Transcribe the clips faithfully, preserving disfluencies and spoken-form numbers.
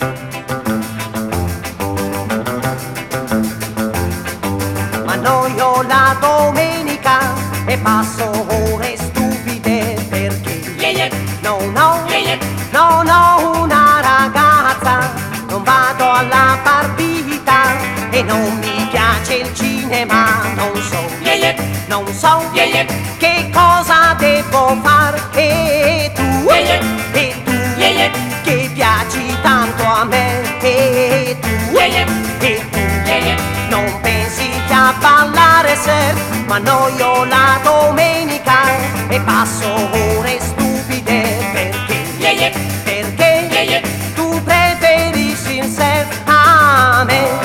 Ma annoio la domenica e passo ore stupide perché Yeah, yeah, non ho, yeah, yeah. non ho una ragazza, non vado alla partita e non mi piace il cinema, non so, Yeah, yeah, non so yeah, yeah. che cosa devo fare e tu, Yeah, yeah. e tu, Yeah, yeah. che piaci tanto a me e tu, Yeah, yeah. e tu, Yeah, yeah. non pensi che a ballare ser, ma annoio la domenica e passo ore stupide perché, Yeah, yeah. perché Yeah, yeah. tu preferisci il surf a me.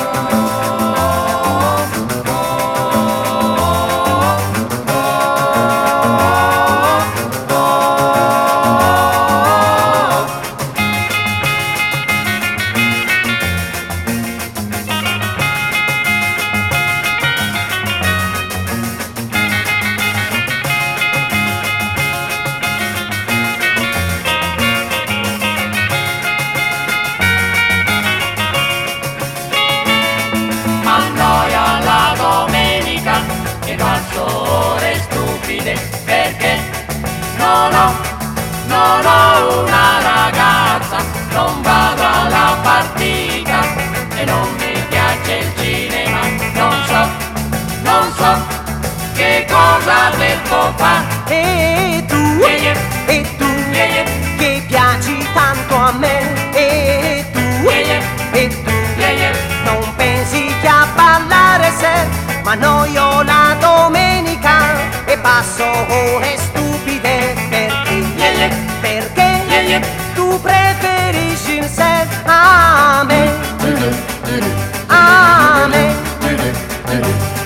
M'annoia la domenica e passo ore stupide perché non ho, non ho una ragazza, non vado alla partita e non mi piace il cinema, non so, non so che cosa devo fare. E tu, Yeah, yeah. e tu, Yeah, yeah. che piaci tanto a me e tu, Yeah, yeah. e tu, Yeah, yeah. non pensi che a ballare ser, ma annoio la domenica e passo ore stupide perché, Yeah, yeah. perché Yeah, yeah. tu preferisci il surf a me, a me.